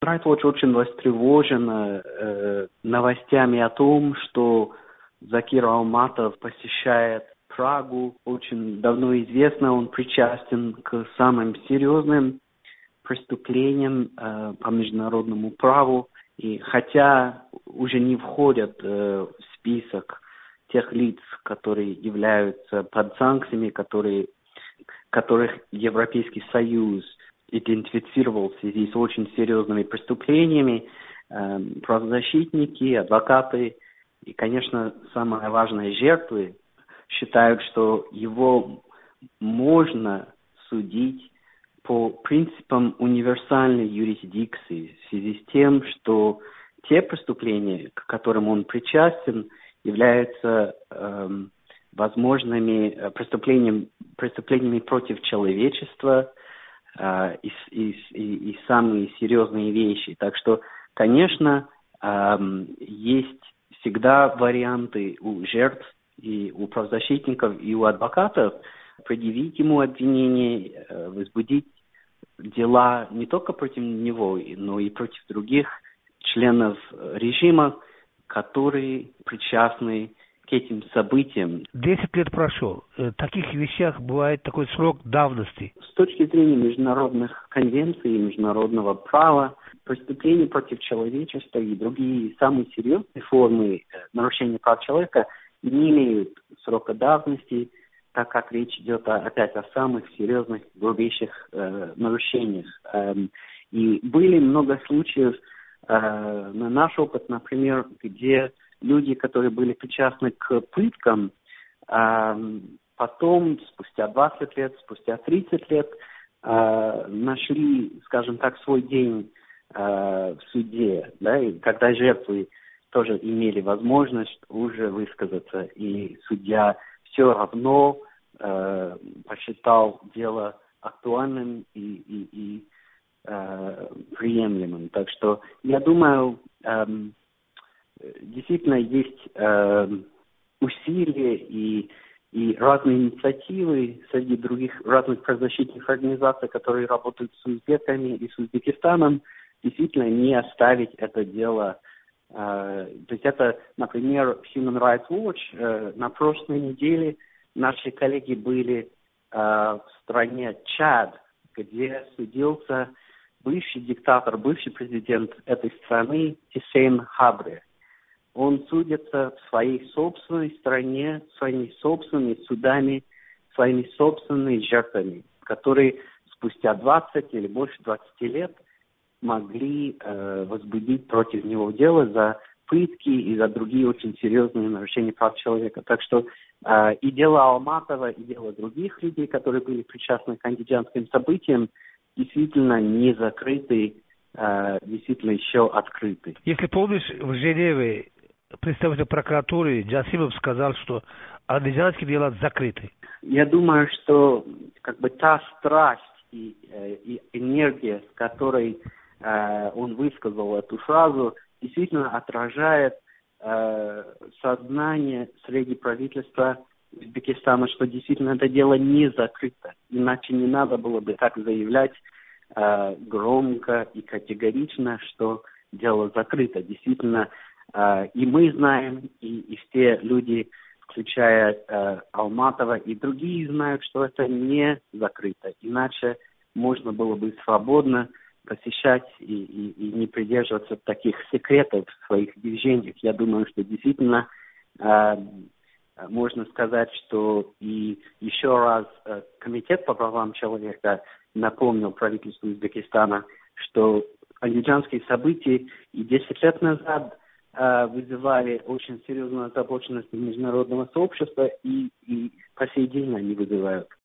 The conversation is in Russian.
Rights Watch очень встревожена новостями о том, что Закир Алматов посещает Прагу. Очень давно известно, он причастен к самым серьезным преступлениям по международному праву. И хотя уже не входят в список тех лиц, которые являются под санкциями, которых Европейский Союз идентифицировал в связи с очень серьезными преступлениями, правозащитники, адвокаты и, конечно, самое важное, жертвы считают, что его можно судить по принципам универсальной юрисдикции в связи с тем, что те преступления, к которым он причастен, являются возможными преступлениями против человечества и самые серьезные вещи. Так что, конечно, есть всегда варианты у жертв и у правозащитников, и у адвокатов предъявить ему обвинение, возбудить дела не только против него, но и против других членов режима, которые причастны к этим событиям. 10 лет прошло. В таких вещах бывает такой срок давности. С точки зрения международных конвенций и международного права, преступления против человечества и другие самые серьезные формы нарушения прав человека не имеют срока давности, так как речь идет опять о самых серьезных, грубейших нарушениях. И были много случаев, на наш опыт, например, где люди, которые были причастны к пыткам, потом, спустя 20 лет, спустя 30 лет, нашли, скажем так, свой день в суде, да, и когда жертвы тоже имели возможность уже высказаться, и судья все равно посчитал дело актуальным и приемлемым. Так что я думаю, действительно есть усилия и разные инициативы среди других разных правозащитных организаций, которые работают с узбеками и с Узбекистаном, действительно не оставить это дело. То есть это, например, Human Rights Watch на прошлой неделе наши коллеги были в стране Чад, где судился бывший диктатор, бывший президент этой страны Хусейн Хабре. Он судится в своей собственной стране, своими собственными судами, своими собственными жертвами, которые спустя 20 или больше 20 лет могли возбудить против него дело за пытки и за другие очень серьезные нарушения прав человека. Так что и дело Алматова, и дело других людей, которые были причастны к андижанским событиям, действительно не закрыты, действительно еще открыты. Если помнишь, в Женеве представитель прокуратуры Джасимов сказал, что андижанские дела закрыты. Я думаю, что та страсть и энергия, с которой он высказал эту фразу, действительно отражает сознание среди правительства Узбекистана, что действительно это дело не закрыто. Иначе не надо было бы так заявлять громко и категорично, что дело закрыто. Действительно, и мы знаем, и все люди, включая Алматова и другие, знают, что это не закрыто. Иначе можно было бы свободно посещать и не придерживаться таких секретов в своих движениях. Я думаю, что действительно можно сказать, что и еще раз Комитет по правам человека напомнил правительству Узбекистана, что андижанские события и 10 лет назад вызывали очень серьезную озабоченность международного сообщества и по сей день они вызывают.